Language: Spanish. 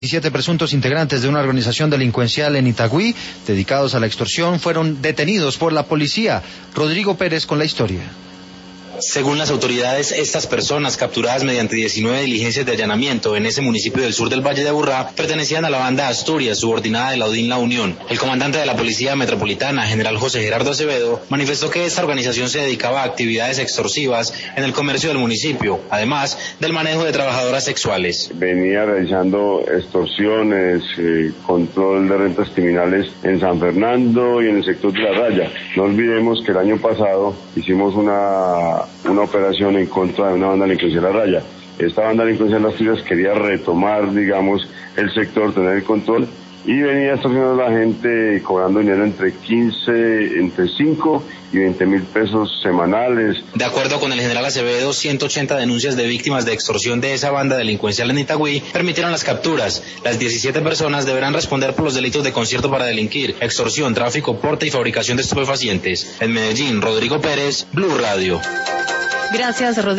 17 presuntos integrantes de una organización delincuencial en Itagüí, dedicados a la extorsión, fueron detenidos por la policía. Rodrigo Pérez con la historia. Según las autoridades, estas personas, capturadas mediante 19 diligencias de allanamiento en ese municipio del sur del Valle de Aburrá, pertenecían a la banda Asturias, subordinada de la UDIN La Unión. El comandante de la Policía Metropolitana, general José Gerardo Acevedo, manifestó que esta organización se dedicaba a actividades extorsivas en el comercio del municipio, además del manejo de trabajadoras sexuales. Venía realizando extorsiones, control de rentas criminales en San Fernando y en el sector de La Raya. No olvidemos que el año pasado hicimos una operación en contra de una banda delincuencial La Raya. Esta banda delincuencial Las Asturias quería retomar, digamos, el sector, tener el control, y venía extorsionando a la gente cobrando dinero entre 5 y 20,000 pesos semanales. De acuerdo con el general Acevedo, 180 denuncias de víctimas de extorsión de esa banda delincuencial en Itagüí permitieron las capturas. Las 17 personas deberán responder por los delitos de concierto para delinquir, extorsión, tráfico, porte y fabricación de estupefacientes. En Medellín, Rodrigo Pérez, Blue Radio. Gracias, Rodrigo.